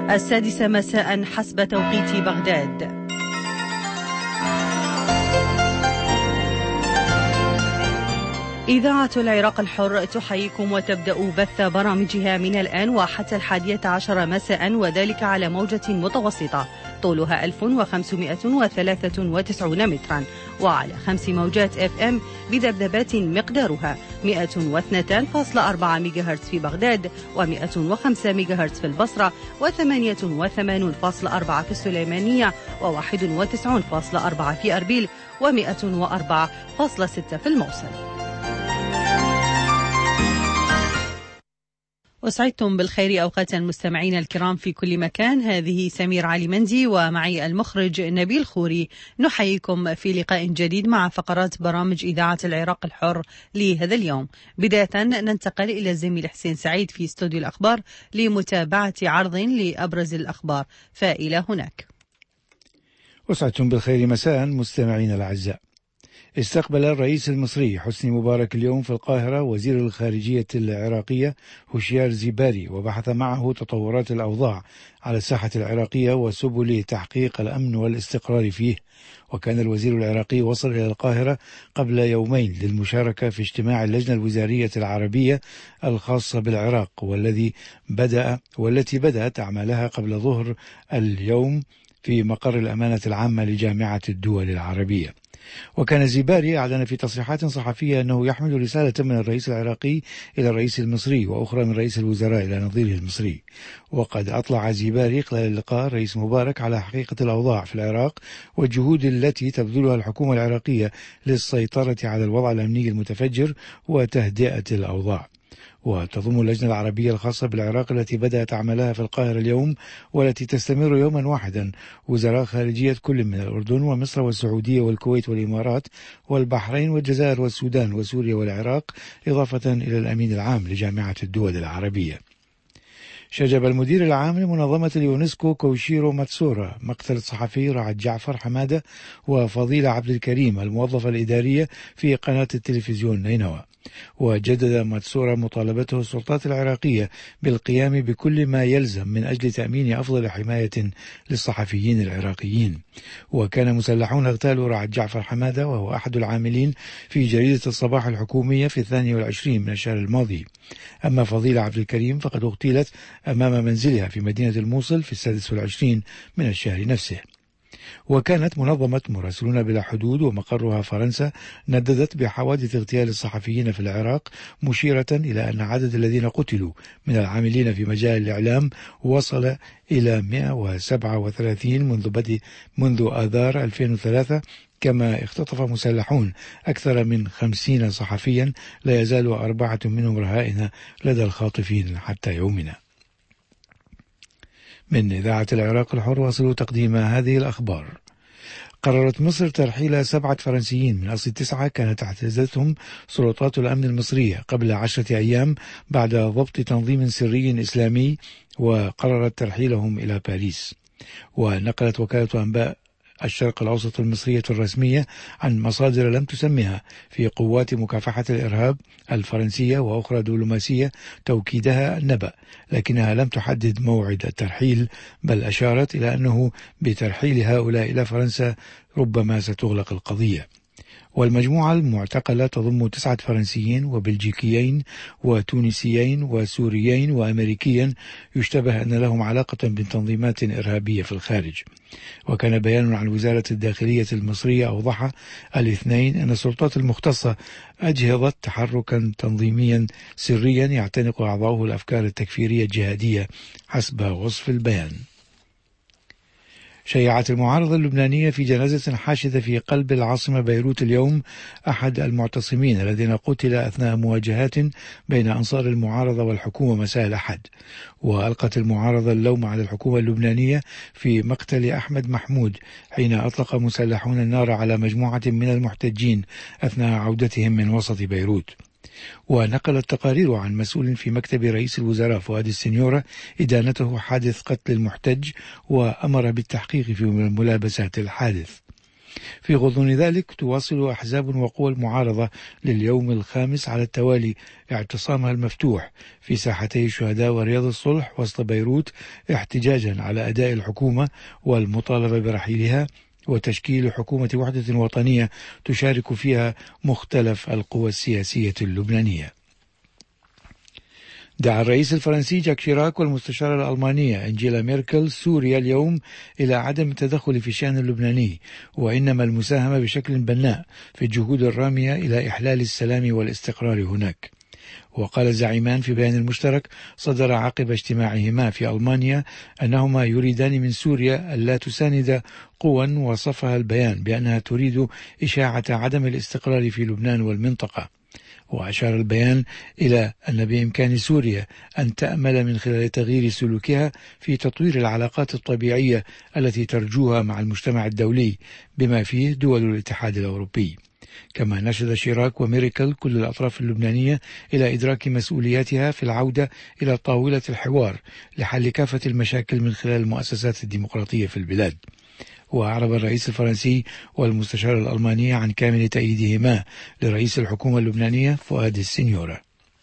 السادسة مساء حسب توقيت بغداد. إذاعة العراق الحر تحييكم وتبدأ بث برامجها من الآن وحتى 11 مساء، وذلك على موجة متوسطة طولها 1593 مترا، وعلى 5 موجات FM بذبذبات مقدارها 102.4 ميجاهرتز في بغداد، و105 ميجاهرتز في البصرة، و88.4 في السليمانية، و91.4 في أربيل، و104.6 في الموصل. وسعدتم بالخير أوقات المستمعين الكرام في كل مكان. هذه سمير علي مندي ومعي المخرج نبيل خوري، نحييكم في لقاء جديد مع فقرات برامج إذاعة العراق الحر لهذا اليوم. بداية ننتقل إلى الزميل حسين سعيد في استوديو الأخبار لمتابعة عرض لأبرز الأخبار، فإلى هناك. وسعدتم بالخير مساء مستمعين الأعزاء. استقبل الرئيس المصري حسني مبارك اليوم في القاهرة وزير الخارجية العراقية هوشيار زيباري، وبحث معه تطورات الأوضاع على الساحة العراقية وسبل تحقيق الأمن والاستقرار فيه. وكان الوزير العراقي وصل إلى القاهرة قبل يومين للمشاركة في اجتماع اللجنة الوزارية العربية الخاصة بالعراق، والتي بدأت أعمالها قبل ظهر اليوم في مقر الأمانة العامة لجامعة الدول العربية. وكان زيباري أعلن في تصريحات صحفية أنه يحمل رسالة من الرئيس العراقي إلى الرئيس المصري، وأخرى من رئيس الوزراء إلى نظيره المصري. وقد أطلع زيباري خلال اللقاء الرئيس مبارك على حقيقة الأوضاع في العراق والجهود التي تبذلها الحكومة العراقية للسيطرة على الوضع الأمني المتفجر وتهدئة الأوضاع. وتضم اللجنة العربية الخاصة بالعراق التي بدأت عملها في القاهرة اليوم والتي تستمر يوما واحدا وزراء خارجية كل من الأردن ومصر والسعودية والكويت والإمارات والبحرين والجزائر والسودان وسوريا والعراق، إضافة إلى الأمين العام لجامعة الدول العربية. شجب المدير العام لمنظمة اليونسكو كوشيرو ماتسورا مقتل الصحفي رعد جعفر حمادة وفضيلة عبد الكريم الموظفة الإدارية في قناة التلفزيون نينوى. وجدد ماتسورا مطالبته السلطات العراقية بالقيام بكل ما يلزم من أجل تأمين أفضل حماية للصحفيين العراقيين. وكان مسلحون اغتالوا رعد جعفر حمادة وهو أحد العاملين في جريدة الصباح الحكومية في 22 من الشهر الماضي. أما فضيلة عبد الكريم فقد اغتيلت أمام منزلها في مدينة الموصل في 26 من الشهر نفسه. وكانت منظمة مراسلون بلا حدود ومقرها فرنسا نددت بحوادث اغتيال الصحفيين في العراق، مشيرة إلى أن عدد الذين قتلوا من العاملين في مجال الإعلام وصل إلى 137 منذ آذار 2003. كما اختطف مسلحون أكثر من 50 صحفيا، لا يزال 4 منهم رهائن لدى الخاطفين حتى يومنا. من إذاعة العراق الحر واصلوا تقديم هذه الأخبار. قررت مصر ترحيل 7 فرنسيين من أصل 9 كانت اعتزلتهم سلطات الأمن المصرية قبل 10 أيام بعد ضبط تنظيم سري إسلامي، وقررت ترحيلهم إلى باريس. ونقلت وكالة أنباء الشرق الأوسط المصرية الرسمية عن مصادر لم تسمها في قوات مكافحة الإرهاب الفرنسية وأخرى دبلوماسية توكيدها النبأ، لكنها لم تحدد موعد الترحيل، بل أشارت إلى أنه بترحيل هؤلاء إلى فرنسا ربما ستغلق القضية. والمجموعة المعتقلة تضم 9 فرنسيين وبلجيكيين وتونسيين وسوريين وأمريكيين يشتبه أن لهم علاقة بتنظيمات إرهابية في الخارج. وكان بيان عن وزارة الداخلية المصرية أوضح الاثنين أن السلطات المختصة أجهضت تحركا تنظيميا سريا يعتنق أعضاؤه الأفكار التكفيرية الجهادية حسب وصف البيان. شيعت المعارضة اللبنانية في جنازة حاشدة في قلب العاصمة بيروت اليوم أحد المعتصمين الذين قتل أثناء مواجهات بين أنصار المعارضة والحكومة مساء الأحد. وألقت المعارضة اللوم على الحكومة اللبنانية في مقتل أحمد محمود حين أطلق مسلحون النار على مجموعة من المحتجين أثناء عودتهم من وسط بيروت. ونقلت تقارير عن مسؤول في مكتب رئيس الوزراء فؤاد السنيورة إدانته حادث قتل المحتج، وأمر بالتحقيق في ملابسات الحادث. في غضون ذلك تواصل أحزاب وقوى المعارضة لليوم الخامس على التوالي اعتصامها المفتوح في ساحتي الشهداء ورياض الصلح وسط بيروت احتجاجا على أداء الحكومة والمطالبة برحيلها وتشكيل حكومة وحدة وطنية تشارك فيها مختلف القوى السياسية اللبنانية. دعا الرئيس الفرنسي جاك شيراك والمستشارة الألمانية أنجيلا ميركل سوريا اليوم إلى عدم التدخل في الشأن اللبناني، وإنما المساهمة بشكل بناء في الجهود الرامية إلى إحلال السلام والاستقرار هناك. وقال الزعيمان في بيان مشترك صدر عقب اجتماعهما في ألمانيا أنهما يريدان من سوريا ألا تساند قوى وصفها البيان بأنها تريد إشاعة عدم الاستقرار في لبنان والمنطقة. وأشار البيان إلى أن بإمكان سوريا أن تأمل من خلال تغيير سلوكها في تطوير العلاقات الطبيعية التي ترجوها مع المجتمع الدولي بما فيه دول الاتحاد الأوروبي. كما نشد شيراك وميركل كل الأطراف اللبنانية إلى إدراك مسؤولياتها في العودة إلى طاولة الحوار لحل كافة المشاكل من خلال المؤسسات الديمقراطية في البلاد. وأعرب الرئيس الفرنسي والمستشار الألماني عن كامل تأييدهما لرئيس الحكومة اللبنانية فؤاد السنيورة.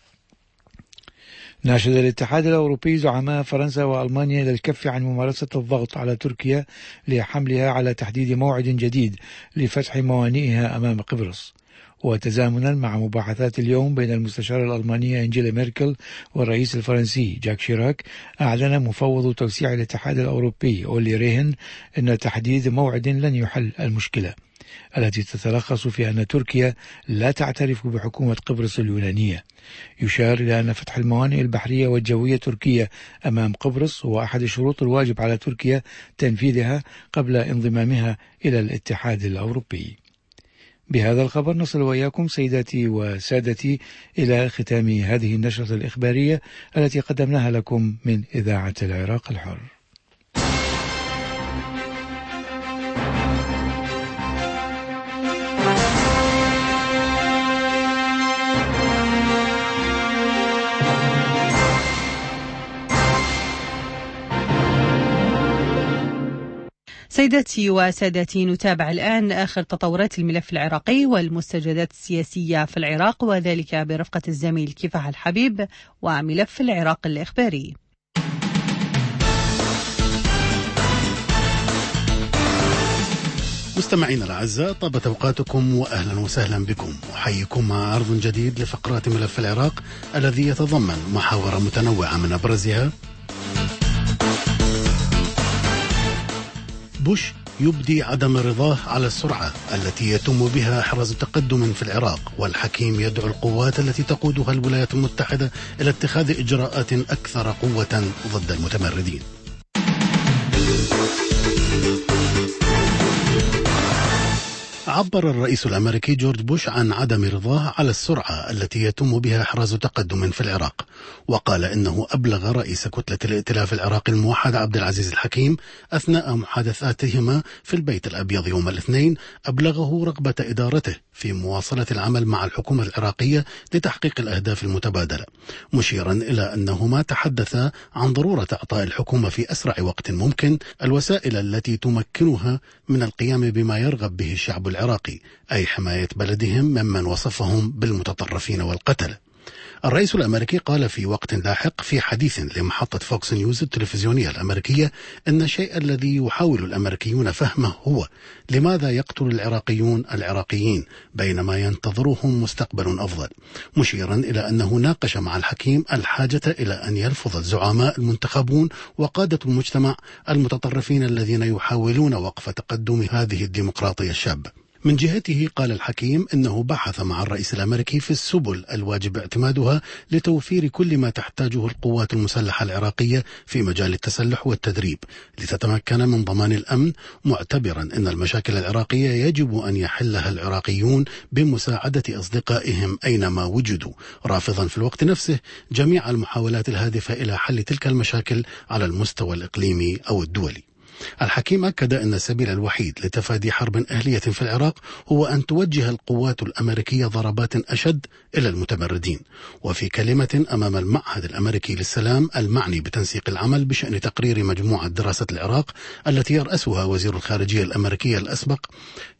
ناشد الاتحاد الأوروبي زعماء فرنسا وألمانيا للكف عن ممارسة الضغط على تركيا لحملها على تحديد موعد جديد لفتح موانئها أمام قبرص. وتزامنا مع مباحثات اليوم بين المستشارة الألمانية أنجيلا ميركل والرئيس الفرنسي جاك شيراك، أعلن مفوض توسيع الاتحاد الأوروبي أولي ريهن أن تحديد موعد لن يحل المشكلة التي تتلخص في أن تركيا لا تعترف بحكومة قبرص اليونانية. يشار إلى أن فتح الموانئ البحرية والجوية التركية أمام قبرص هو أحد الشروط الواجب على تركيا تنفيذها قبل انضمامها إلى الاتحاد الأوروبي. بهذا الخبر نصل وإياكم سيداتي وسادتي إلى ختام هذه النشرة الإخبارية التي قدمناها لكم من إذاعة العراق الحر. سيداتي وسادتي، نتابع الآن آخر تطورات الملف العراقي والمستجدات السياسية في العراق، وذلك برفقة الزميل كفاح الحبيب وملف العراق الإخباري. مستمعينا الأعزاء، طابت أوقاتكم وأهلا وسهلا بكم. أحييكم مع عرض جديد لفقرات ملف العراق الذي يتضمن محاور متنوعة من أبرزها: بوش يبدي عدم رضاه على السرعة التي يتم بها إحراز تقدم في العراق، والحكيم يدعو القوات التي تقودها الولايات المتحدة إلى اتخاذ إجراءات أكثر قوة ضد المتمردين. عبر الرئيس الأمريكي جورج بوش عن عدم رضاه على السرعة التي يتم بها إحراز تقدم في العراق، وقال إنه أبلغ رئيس كتلة الائتلاف العراقي الموحد عبد العزيز الحكيم أثناء محادثاتهما في البيت الأبيض يوم الاثنين أبلغه رغبة إدارته في مواصلة العمل مع الحكومة العراقية لتحقيق الأهداف المتبادلة، مشيرا إلى أنهما تحدثا عن ضرورة إعطاء الحكومة في أسرع وقت ممكن الوسائل التي تمكنها من القيام بما يرغب به الشعب العراقي، أي حماية بلدهم ممن وصفهم بالمتطرفين والقتلة. الرئيس الأمريكي قال في وقت لاحق في حديث لمحطة فوكس نيوز التلفزيونية الأمريكية أن الشيء الذي يحاول الأمريكيون فهمه هو لماذا يقتل العراقيون العراقيين بينما ينتظرهم مستقبل أفضل، مشيرا إلى أنه ناقش مع الحكيم الحاجة إلى أن يلفظ الزعماء المنتخبون وقادة المجتمع المتطرفين الذين يحاولون وقف تقدم هذه الديمقراطية الشابة. من جهته قال الحكيم إنه بحث مع الرئيس الأمريكي في السبل الواجب اعتمادها لتوفير كل ما تحتاجه القوات المسلحة العراقية في مجال التسلح والتدريب لتتمكن من ضمان الأمن، معتبرا أن المشاكل العراقية يجب أن يحلها العراقيون بمساعدة أصدقائهم أينما وجدوا، رافضا في الوقت نفسه جميع المحاولات الهادفة إلى حل تلك المشاكل على المستوى الإقليمي أو الدولي. الحكيم أكد أن السبيل الوحيد لتفادي حرب أهلية في العراق هو أن توجه القوات الأمريكية ضربات أشد إلى المتمردين. وفي كلمة أمام المعهد الأمريكي للسلام المعني بتنسيق العمل بشأن تقرير مجموعة دراسة العراق التي يرأسها وزير الخارجية الأمريكي الأسبق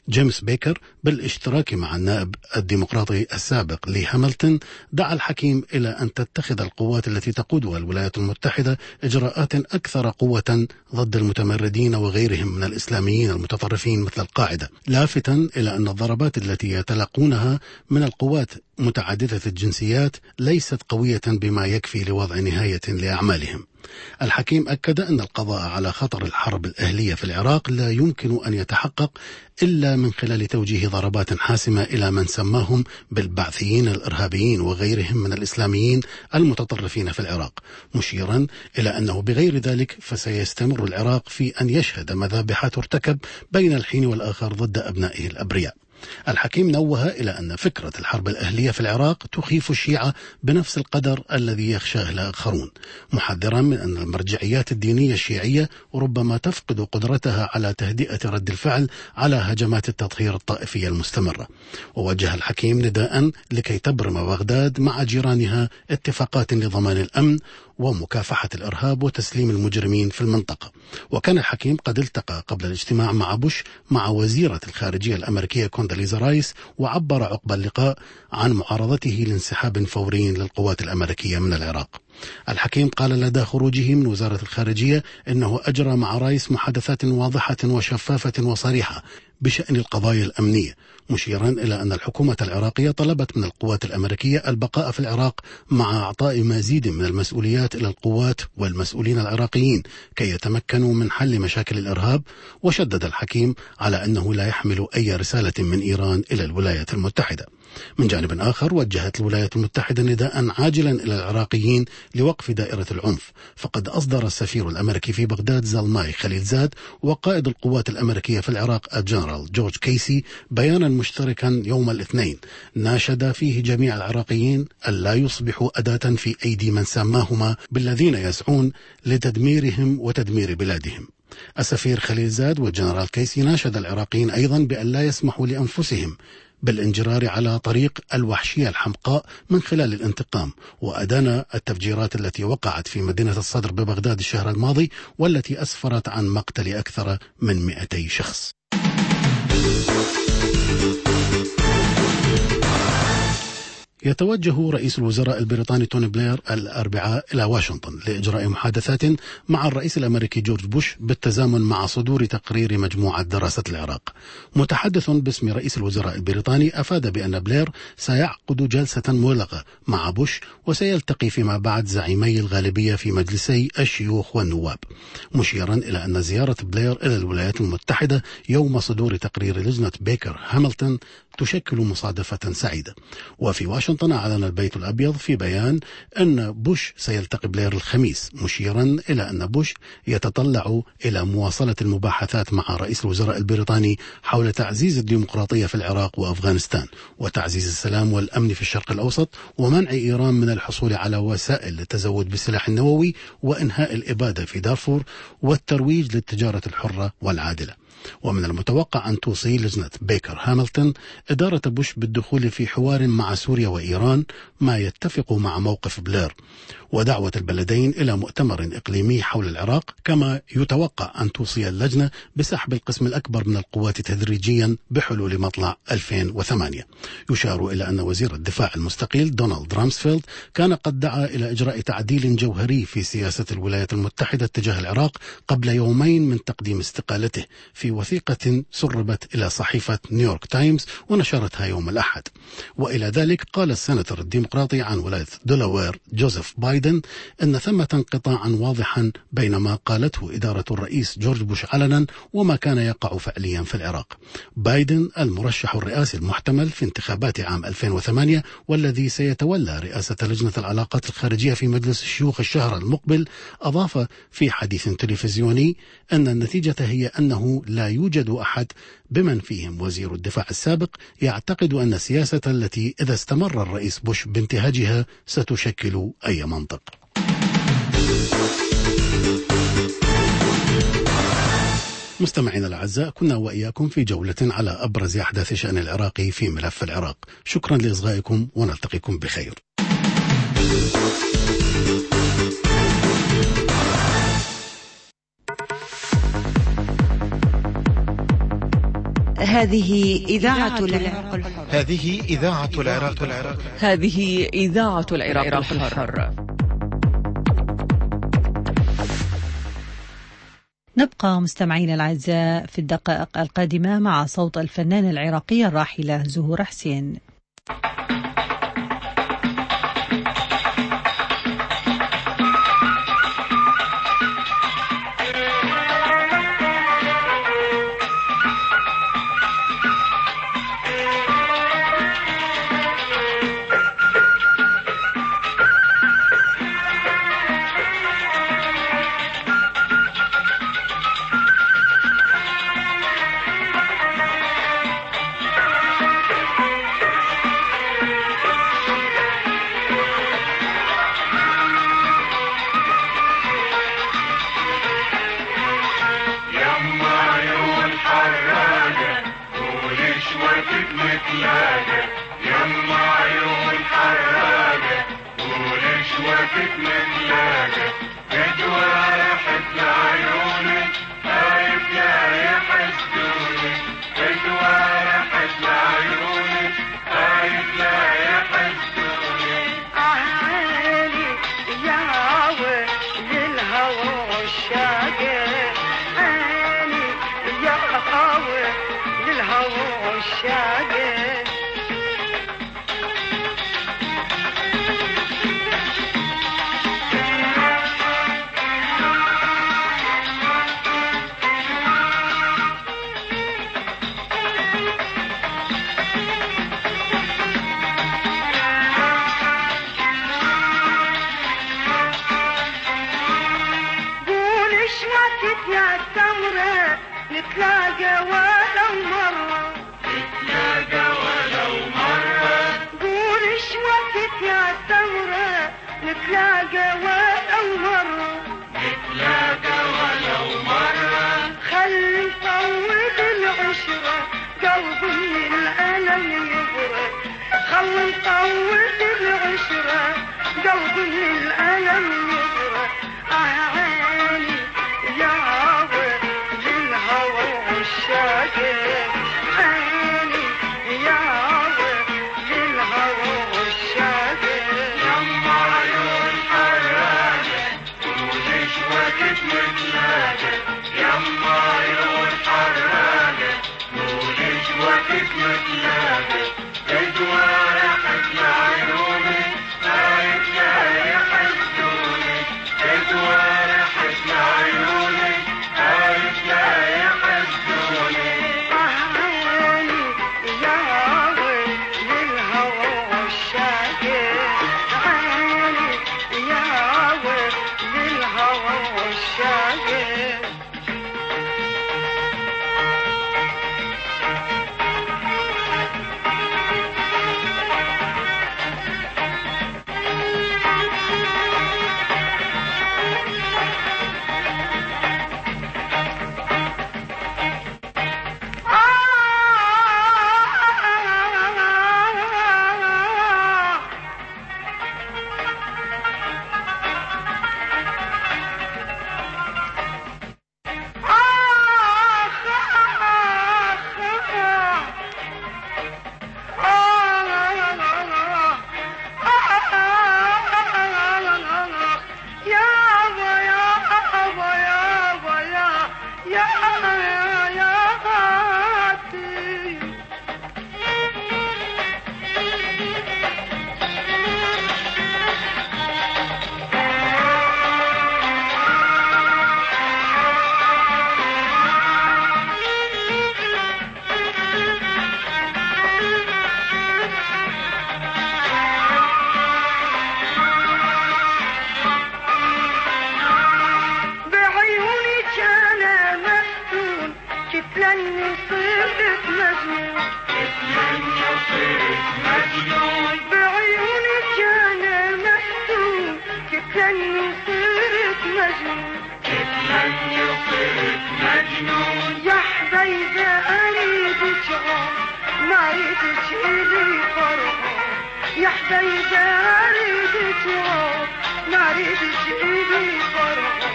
جيمس بيكر بالاشتراك مع النائب الديمقراطي السابق لي هاملتون دعا الحكيم إلى أن تتخذ القوات التي تقودها الولايات المتحدة إجراءات أكثر قوة ضد المتمردين وغيرهم من الإسلاميين المتطرفين مثل القاعدة، لافتا إلى أن الضربات التي يتلقونها من القوات متعددة الجنسيات ليست قوية بما يكفي لوضع نهاية لأعمالهم. الحكيم أكد أن القضاء على خطر الحرب الأهلية في العراق لا يمكن أن يتحقق إلا من خلال توجيه ضربات حاسمة إلى من سماهم بالبعثيين الإرهابيين وغيرهم من الإسلاميين المتطرفين في العراق، مشيرا إلى أنه بغير ذلك فسيستمر العراق في أن يشهد مذابح ترتكب بين الحين والآخر ضد أبنائه الأبرياء. الحكيم نوه إلى أن فكرة الحرب الأهلية في العراق تخيف الشيعة بنفس القدر الذي يخشاه الآخرون، محذرا من أن المرجعيات الدينية الشيعية ربما تفقد قدرتها على تهدئة رد الفعل على هجمات التطهير الطائفية المستمرة. ووجه الحكيم نداء لكي تبرم بغداد مع جيرانها اتفاقات لضمان الأمن ومكافحة الإرهاب وتسليم المجرمين في المنطقة. وكان الحكيم قد التقى قبل الاجتماع مع بوش مع وزيرة الخارجية الأمريكية كونداليزا رايس، وعبر عقب اللقاء عن معارضته لانسحاب فوري للقوات الأمريكية من العراق. الحكيم قال لدى خروجه من وزارة الخارجية إنه أجرى مع رايس محادثات واضحة وشفافة وصريحة بشأن القضايا الأمنية، مشيرا إلى أن الحكومة العراقية طلبت من القوات الأمريكية البقاء في العراق مع إعطاء مزيد من المسؤوليات إلى القوات والمسؤولين العراقيين كي يتمكنوا من حل مشاكل الإرهاب. وشدد الحكيم على أنه لا يحمل أي رسالة من إيران إلى الولايات المتحدة. من جانب آخر وجهت الولايات المتحدة نداء عاجلا إلى العراقيين لوقف دائرة العنف، فقد أصدر السفير الأمريكي في بغداد زلماي خليلزاد وقائد القوات الأمريكية في العراق الجنرال جورج كيسي بيانا مشتركا يوم الاثنين ناشد فيه جميع العراقيين ألا يصبحوا أداة في أيدي من سماهما بالذين يسعون لتدميرهم وتدمير بلادهم. السفير خليلزاد والجنرال كيسي ناشد العراقيين أيضا بأن لا يسمحوا لأنفسهم بالانجرار على طريق الوحشية الحمقاء من خلال الانتقام، وأدان التفجيرات التي وقعت في مدينة الصدر ببغداد الشهر الماضي والتي أسفرت عن مقتل أكثر من 200 شخص. يتوجه رئيس الوزراء البريطاني توني بلير الأربعاء إلى واشنطن لإجراء محادثات مع الرئيس الأمريكي جورج بوش بالتزامن مع صدور تقرير مجموعة دراسة العراق. متحدث باسم رئيس الوزراء البريطاني أفاد بأن بلير سيعقد جلسة مغلقة مع بوش وسيلتقي فيما بعد زعيمي الغالبية في مجلسي الشيوخ والنواب، مشيرا إلى أن زيارة بلير إلى الولايات المتحدة يوم صدور تقرير لجنة بيكر هاملتون تشكل مصادفة سعيدة. وفي واشنطن أعلن البيت الأبيض في بيان أن بوش سيلتقي بلير الخميس، مشيرا إلى أن بوش يتطلع إلى مواصلة المباحثات مع رئيس الوزراء البريطاني حول تعزيز الديمقراطية في العراق وأفغانستان وتعزيز السلام والأمن في الشرق الأوسط ومنع إيران من الحصول على وسائل للتزود بالسلاح النووي وإنهاء الإبادة في دارفور والترويج للتجارة الحرة والعادلة. ومن المتوقع أن توصي لجنة بيكر هاملتون إدارة بوش بالدخول في حوار مع سوريا وإيران ما يتفق مع موقف بلير ودعوة البلدين إلى مؤتمر إقليمي حول العراق، كما يتوقع أن توصي اللجنة بسحب القسم الأكبر من القوات تدريجيا بحلول مطلع 2008. يشار إلى أن وزير الدفاع المستقيل دونالد رامسفيلد كان قد دعا إلى إجراء تعديل جوهري في سياسة الولايات المتحدة تجاه العراق قبل يومين من تقديم استقالته في وثيقة سربت إلى صحيفة نيويورك تايمز ونشرتها يوم الأحد. وإلى ذلك قال السيناتور الديمقراطي عن ولاية دلاوير جوزيف بايدن أن ثمة انقطاعا واضحا بين ما قالته إدارة الرئيس جورج بوش علنا وما كان يقع فعليا في العراق. بايدن المرشح الرئاسي المحتمل في انتخابات عام 2008 والذي سيتولى رئاسة لجنة العلاقات الخارجية في مجلس الشيوخ الشهر المقبل، أضاف في حديث تلفزيوني أن النتيجة هي أنه لا يوجد أحد بمن فيهم وزير الدفاع السابق يعتقد أن السياسة التي إذا استمر الرئيس بوش بانتهاجها ستشكل أي منطق. مستمعينا الأعزاء، كنا وإياكم في جولة على أبرز أحداث شأن العراق في ملف العراق. شكرا لإصغائكم ونلتقيكم بخير. هذه إذاعة العراق الحر. هذه إذاعة العراق الحر. هذه إذاعة العراق الحر. نبقى مستمعين الأعزاء في الدقائق القادمة مع صوت الفنانة العراقية الراحلة زهور حسين.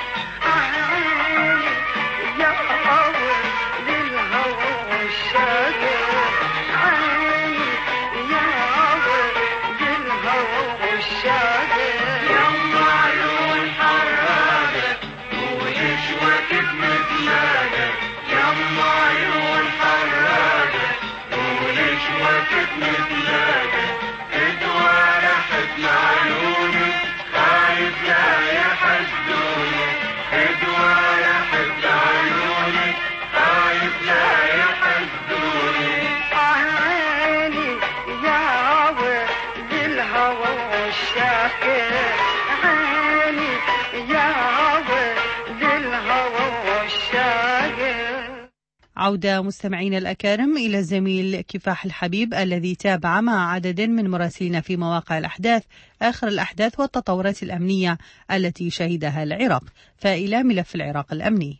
يا أول للهوى والشاق عودة مستمعين الأكارم إلى الزميل كفاح الحبيب الذي تابع مع عدد من مراسلين في مواقع الأحداث آخر الأحداث والتطورات الأمنية التي شهدها العراق. فإلى ملف العراق الأمني.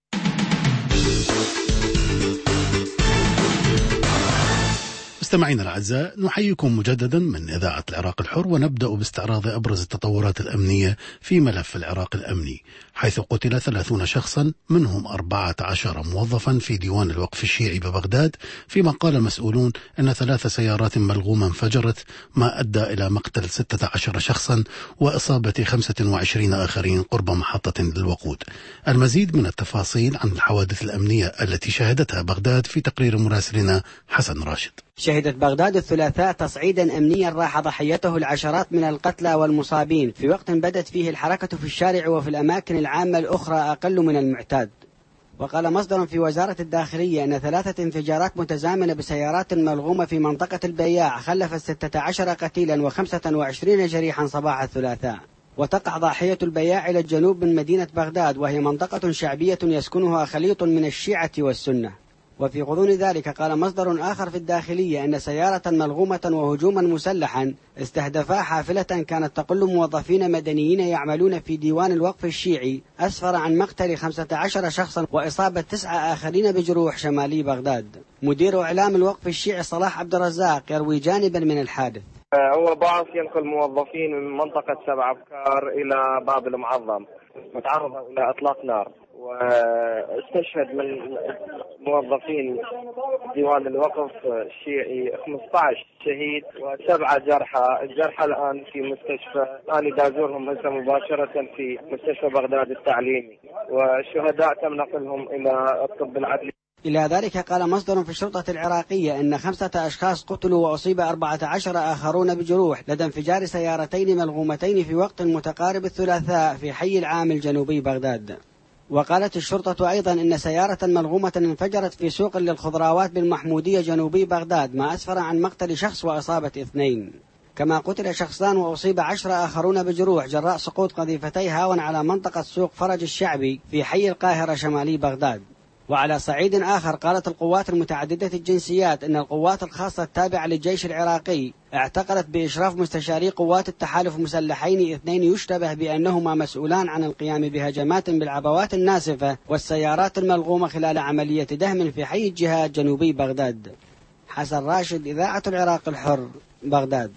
مستمعينا الأعزاء، نحييكم مجددا من إذاعة العراق الحر، ونبدأ باستعراض أبرز التطورات الأمنية في ملف العراق الأمني، حيث قتل 30 شخصا منهم 14 موظفا في ديوان الوقف الشيعي ببغداد، فيما قال المسؤولون أن 3 سيارات ملغومة انفجرت، ما أدى إلى مقتل 16 شخصا وإصابة 25 آخرين قرب محطة للوقود. المزيد من التفاصيل عن الحوادث الأمنية التي شهدتها بغداد في تقرير مراسلنا حسن راشد. شهدت بغداد الثلاثاء تصعيدا أمنيا راح ضحيته العشرات من القتلى والمصابين في وقت بدت فيه الحركة في الشارع وفي الأماكن العامة الأخرى أقل من المعتاد. وقال مصدر في وزارة الداخلية أن 3 انفجارات متزامنة بسيارات ملغومة في منطقة البياع خلفت 16 قتيلا و25 جريحا صباح الثلاثاء. وتقع ضاحية البياع إلى الجنوب من مدينة بغداد، وهي منطقة شعبية يسكنها خليط من الشيعة والسنة. وفي غضون ذلك قال مصدر آخر في الداخلية أن سيارة ملغومة وهجوما مسلحا استهدفا حافلة كانت تقل موظفين مدنيين يعملون في ديوان الوقف الشيعي، أسفر عن مقتل 15 شخصا وإصابة 9 آخرين بجروح شمالي بغداد. مدير إعلام الوقف الشيعي صلاح عبد الرزاق يروي جانبا من الحادث. هو باص ينقل موظفين من منطقة 7 أبكار إلى باب المعظم، متعرض إلى إطلاق نار، واستشهد من موظفين ديوان الوقف الشيعي 15 شهيد و7 جرحى. الجرحى الآن في مستشفى، أنا دازورهم هسه مباشرة في مستشفى بغداد التعليمي، والشهداء تم نقلهم إلى الطب العدلي. إلى ذلك قال مصدر في الشرطة العراقية أن 5 أشخاص قتلوا وأصيب 14 آخرون بجروح لدى انفجار سيارتين ملغومتين في وقت متقارب الثلاثاء في حي العام الجنوبي بغداد. وقالت الشرطة أيضا أن سيارة ملغومة انفجرت في سوق للخضروات بالمحمودية جنوبي بغداد، ما أسفر عن مقتل شخص وإصابة 2. كما قتل شخصان وأصيب 10 آخرون بجروح جراء سقوط قذيفتي هاون على منطقة سوق فرج الشعبي في حي القاهرة شمالي بغداد. وعلى صعيد آخر قالت القوات المتعددة الجنسيات أن القوات الخاصة التابعة للجيش العراقي اعتقلت بإشراف مستشاري قوات التحالف مسلحين 2 يشتبه بأنهما مسؤولان عن القيام بهجمات بالعبوات الناسفة والسيارات الملغومة خلال عملية دهم في حي الجهاد جنوبي بغداد. حسن راشد، إذاعة العراق الحر، بغداد.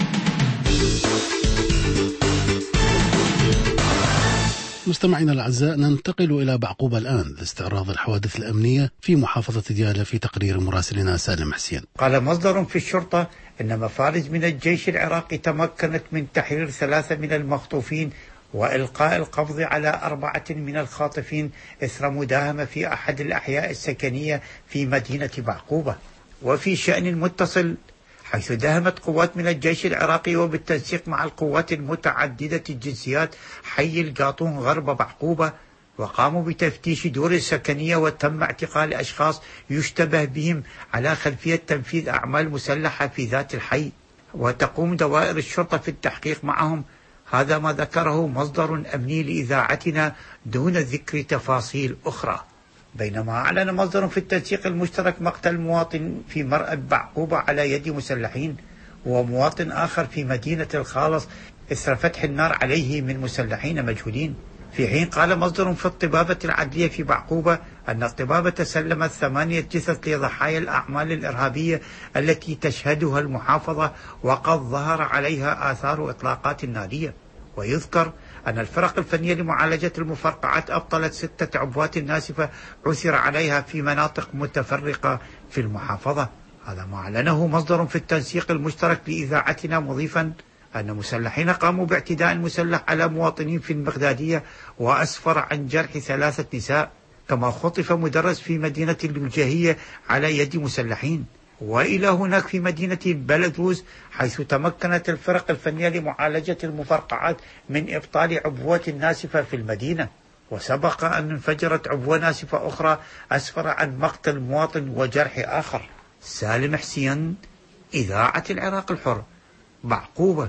مستمعينا الأعزاء، ننتقل إلى بعقوبة الآن لاستعراض الحوادث الأمنية في محافظة ديالى في تقرير مراسلنا سالم حسين. قال مصدر في الشرطة أن مفارز من الجيش العراقي تمكنت من تحرير 3 من المخطوفين وإلقاء القبض على 4 من الخاطفين إثر مداهمة في أحد الأحياء السكنية في مدينة بعقوبة. وفي شأن متصل، حيث داهمت قوات من الجيش العراقي وبالتنسيق مع القوات المتعددة الجنسيات حي القاطون غرب بعقوبة، وقاموا بتفتيش دور السكنية وتم اعتقال أشخاص يشتبه بهم على خلفية تنفيذ أعمال مسلحة في ذات الحي، وتقوم دوائر الشرطة في التحقيق معهم. هذا ما ذكره مصدر أمني لإذاعتنا دون ذكر تفاصيل أخرى. بينما أعلن مصدر في التنسيق المشترك مقتل مواطن في مرأى بعقوبة على يد مسلحين، ومواطن آخر في مدينة الخالص إثر فتح النار عليه من مسلحين مجهولين. في حين قال مصدر في الطبابة العدلية في بعقوبة أن الطبابة سلمت 8 جثث لضحايا الأعمال الإرهابية التي تشهدها المحافظة، وقد ظهر عليها آثار إطلاقات نارية. ويذكر أن الفرق الفنية لمعالجة المفرقعات أبطلت 6 عبوات ناسفة عثر عليها في مناطق متفرقة في المحافظة. هذا ما أعلنه مصدر في التنسيق المشترك لإذاعتنا، مضيفا أن مسلحين قاموا باعتداء مسلح على مواطنين في البغدادية وأسفر عن جرح 3 نساء، كما خطف مدرس في مدينة الوجاهية على يد مسلحين. وإلى هناك في مدينة بلدوز، حيث تمكنت الفرق الفنية لمعالجة المفرقعات من إبطال عبوة ناسفة في المدينة. وسبق أن انفجرت عبوة ناسفة أخرى أسفر عن مقتل مواطن وجرح آخر. سالم حسين، إذاعة العراق الحر، بعقوبة.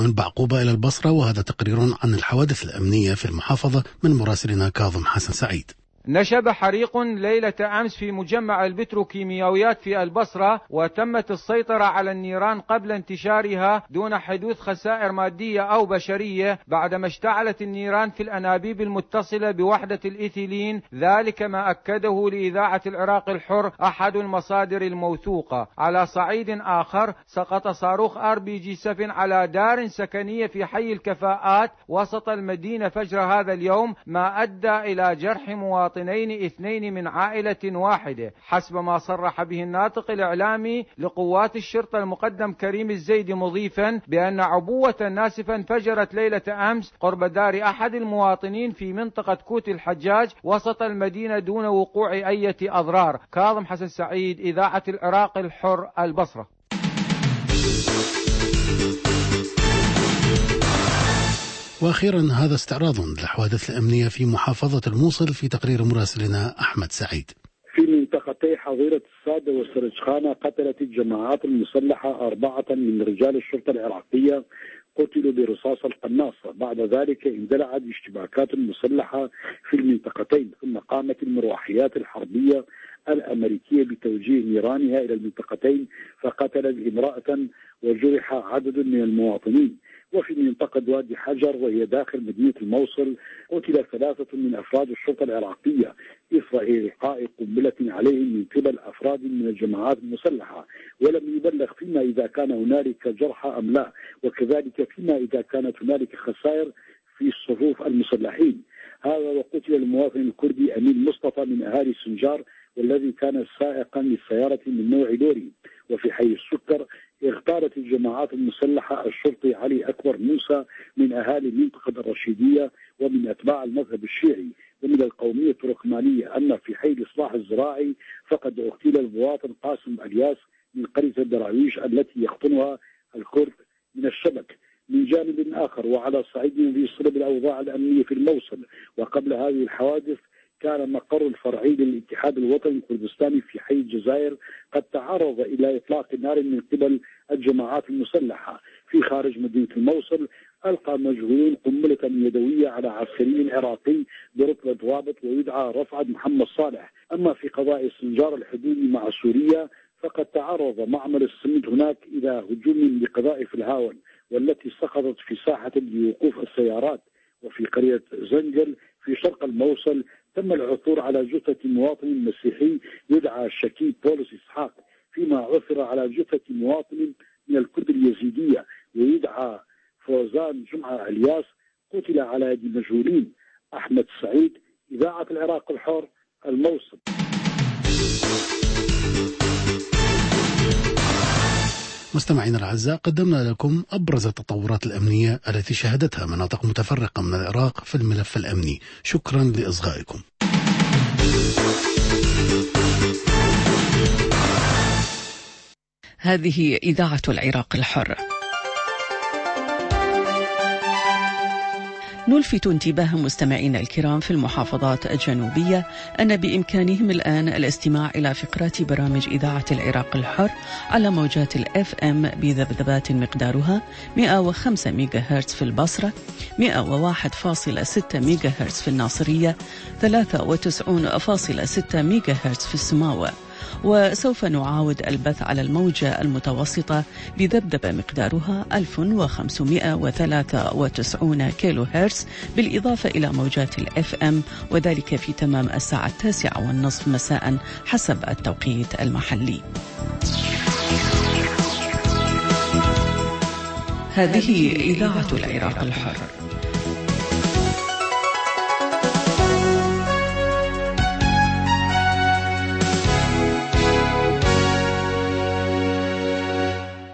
ومن بعقوبة إلى البصرة. وهذا تقرير عن الحوادث الأمنية في المحافظة من مراسلنا كاظم حسن سعيد. نشب حريق ليلة أمس في مجمع البتروكيماويات في البصرة، وتمت السيطرة على النيران قبل انتشارها دون حدوث خسائر مادية أو بشرية، بعدما اشتعلت النيران في الأنابيب المتصلة بوحدة الإيثيلين. ذلك ما أكده لإذاعة العراق الحر أحد المصادر الموثوقة. على صعيد آخر، سقط صاروخ RPG-7 على دار سكنية في حي الكفاءات وسط المدينة فجر هذا اليوم، ما أدى إلى جرح مواطنين 2 من عائلة واحدة، حسب ما صرح به الناطق الإعلامي لقوات الشرطة المقدم كريم الزيدي، مضيفا بأن عبوة ناسفة انفجرت ليلة أمس قرب دار أحد المواطنين في منطقة كوت الحجاج وسط المدينة دون وقوع أي أضرار. كاظم حسن سعيد، إذاعة العراق الحر، البصرة. وأخيرا هذا استعراض للحوادث الأمنية في محافظة الموصل في تقرير مراسلنا أحمد سعيد. في منطقتي حظيرة السادة والسرجخانة قتلت الجماعات المسلحة 4 من رجال الشرطة العراقية قتلوا برصاص القناصة. بعد ذلك اندلعت اشتباكات مسلحة في المنطقتين، ثم قامت المروحيات الحربية الأمريكية بتوجيه نيرانها إلى المنطقتين فقتلت امرأة وجرح عدد من المواطنين. وفي منطقة وادي حجر وهي داخل مدينة الموصل قتل 3 من أفراد الشرطة العراقية إثر إلقاء قنبلة عليهم من قبل أفراد من الجماعات المسلحة، ولم يبلغ فيما إذا كان هنالك جرحى أم لا، وكذلك فيما إذا كانت هنالك خسائر في صفوف المسلحين. هذا وقتل المواطن الكردي أمين مصطفى من أهالي سنجار، والذي كان سائقا للسيارة من نوع لوري. وفي حي السكر اغتالت الجماعات المسلحة الشرطي علي أكبر موسى من أهالي منطقة الرشيدية ومن أتباع المذهب الشيعي ومن القومية التركمانية. أما في حي الإصلاح الزراعي فقد اغتيل المواطن قاسم الياس من قرية الدراويش التي يخطنها الكرد من الشبك. من جانب آخر، وعلى صعيد في صلب الأوضاع الأمنية في الموصل، وقبل هذه الحوادث كان مقر الفرعي للاتحاد الوطني الكردستاني في حي الجزائر قد تعرض إلى إطلاق نار من قبل الجماعات المسلحة. في خارج مدينة الموصل ألقى مجهولون قنبلة يدوية على عسكري عراقي برتبة ضابط ويدعى رفعت محمد صالح. أما في قضاء السنجار الحدودي مع سوريا فقد تعرض معمل السميد هناك إلى هجوم بقذائف الهاون والتي سقطت في ساحة لوقوف السيارات. وفي قرية زنجل في شرق الموصل تم العثور على جثة مواطن مسيحي يدعى شكيب بولس إسحاق، فيما عثر على جثة مواطن من الكرد اليزيدية ويدعى فوزان جمعة الياس قتل على يد مجهولين. أحمد سعيد، إذاعة العراق الحر، الموصل. مستمعينا الأعزاء، قدمنا لكم أبرز التطورات الأمنية التي شهدتها مناطق متفرقة من العراق في الملف الأمني. شكرا لإصغائكم. هذه إذاعة العراق الحر. نلفت انتباه مستمعينا الكرام في المحافظات الجنوبية أن بإمكانهم الآن الاستماع إلى فقرات برامج إذاعة العراق الحر على موجات الFM بذبذبات مقدارها 105 ميجا هرتز في البصرة، 101.6 ميجا هرتز في الناصرية، 93.6 ميجا هرتز في السماوة. وسوف نعاود البث على الموجة المتوسطة بذبذبة مقدارها 1593 كيلو هرتز، بالإضافة إلى موجات الFM، وذلك في تمام الساعة 9:30 مساء حسب التوقيت المحلي. هذه إذاعة العراق الحر.